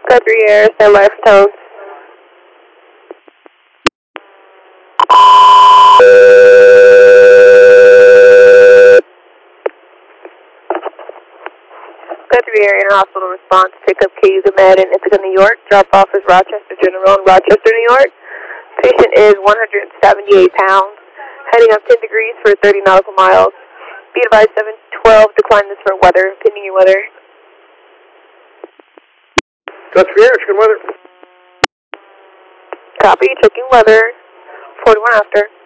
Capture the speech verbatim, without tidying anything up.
Country Air, stand by for tone. Country Air Inter-Hospital response, pick up keys in Madden, Ithaca, New York. Drop off is Rochester General in Rochester, New York. Patient is one hundred seventy-eight pounds, heading up ten degrees for thirty nautical miles. Be advised seven twelve, decline this for weather, pending your weather. Country Air, good weather. Copy, checking weather, forty-one after.